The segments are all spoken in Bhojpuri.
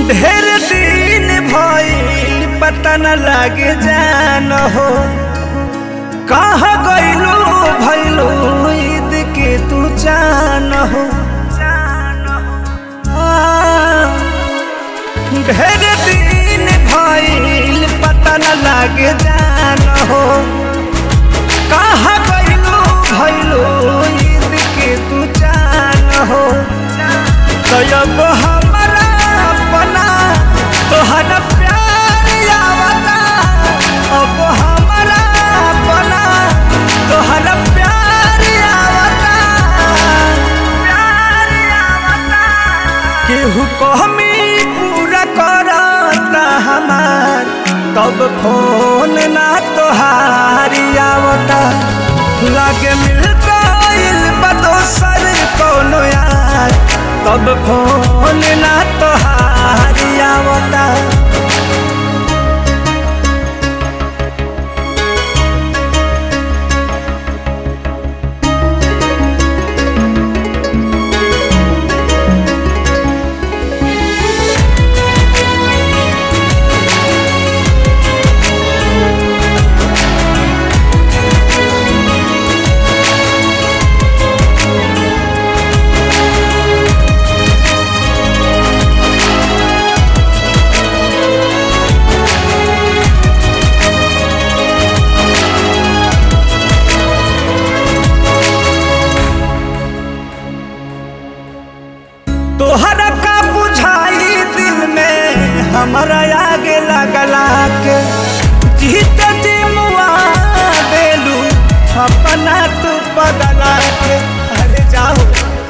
ढेर दिन भइल पता न लागे जान हो कहाँ गइलू भइलू ईद के तू जान हो। ढेर दिन भइल पता न लागे जान हो कहाँ गइलू भइलू ईद के तू जान हो। तब हमारा अपना तोहरा प्यार आवता अब हमारा अपना तोहरा प्यार आवता केहू कमी पूरा करता हमार तब फोन ना तोहारी आवता। लागे मिल गइल बा दोसर कौनो यार तब फोन ना तोहारी आवता। तोहरा का बुझाई दिल में हमारा आगे लगला के जीत जी मुआ देलू अपना तू बदला के। अरे जाओ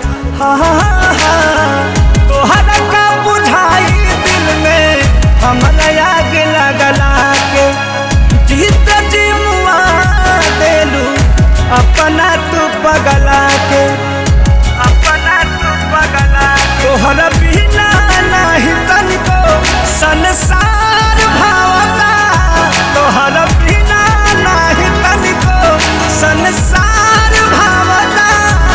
हाँ तोहरा का बुझाई दिल में हमारा आगे लगला के जीत जी मुआ देलू अपना तू बदला के। अपना तू बदला तोहरा बिना नाही तनिको संसार भावता तोहरा बिना नाही तनिको संसार भावता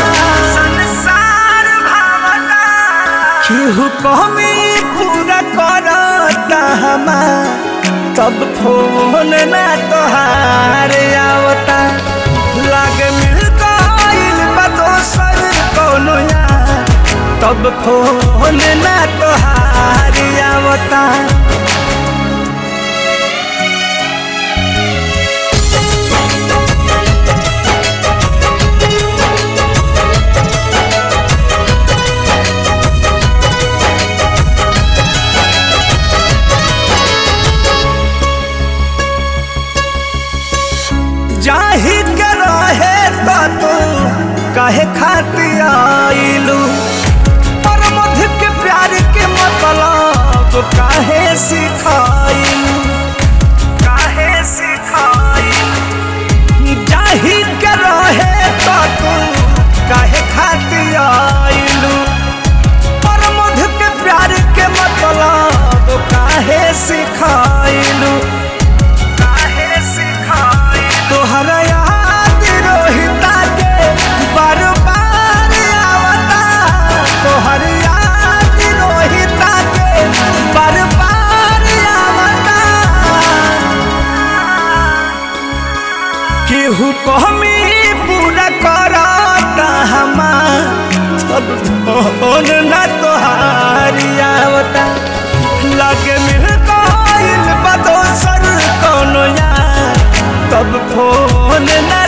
केहू कमी पूरा करता हमार तब फोन ना तोहार आवता। लागे मिल गइल बा दोसर कौनो यार तब फोन ना तोहारी आवता। जाहि के रहे तो तू काहे खातिर आइलू और मध्य के प्यार के मतलब काहे सिखाइलू जाहि के रहे तो तू काहे खातिर आइलू और मध्य के प्यार के मतलब काहे सिखाइलू। तोहरा याद रोहिता के बार बार आवता तोहर याद रोहिता के बार बार आवता केहू कमी पूरा करता हमार तब फोन ना तोहारी आवता। लागे मिल गइल बा दोसर कौनो यार तब फोन ना